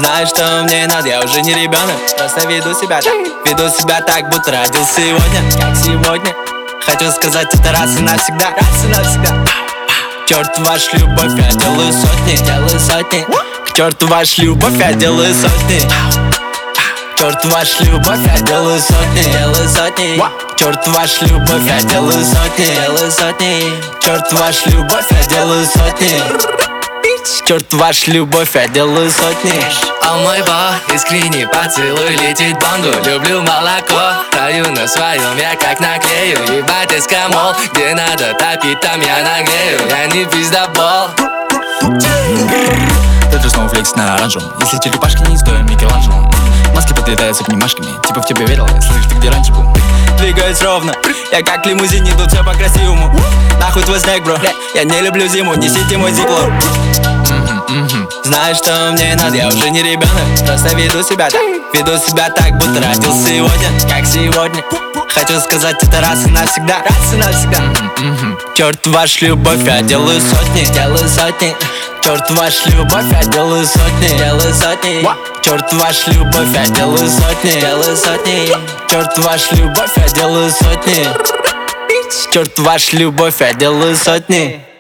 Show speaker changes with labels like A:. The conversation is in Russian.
A: Знаешь, что мне надо, я уже не ребенок. Просто веду себя так, будто родился сегодня, как сегодня. Хочу сказать это раз и навсегда, К черту вашу любовь, я делаю сотни. К черту вашу любовь, я делаю сотни. К черту вашу любовь, я делаю сотни. К черту вашу любовь, я делаю сотни. К черту вашу любовь, я делаю сотни. К черту вашу любовь, я делаю сотни.
B: О мой бог, искренний поцелуй летит бонго. Люблю молоко, таю на своем, я как наклею. Ебать эскамол, где надо топить, там я нагрею. Я не пиздобол.
C: Ты же снова флекс на оранжевом. Если черепашки не стоят Микеланджело. Маски подлетают с обнимашками. Типа в тебя верил, я слышь, ты где раньше был?
A: Двигаюсь ровно, я как лимузин, иду все по-красивому. Нахуй твой снег, бро, я не люблю зиму, несите мой зикло. Знаешь, что мне надо, я уже не ребенок. Просто веду себя так, будто родился сегодня, как сегодня. Хочу сказать это раз и навсегда, К черту вашу любовь, я делаю сотни. К черту вашу любовь, я делаю сотни. К черту вашу любовь, я делаю сотни. К черту вашу любовь, я делаю сотни. К черту вашу любовь, я делаю сотни.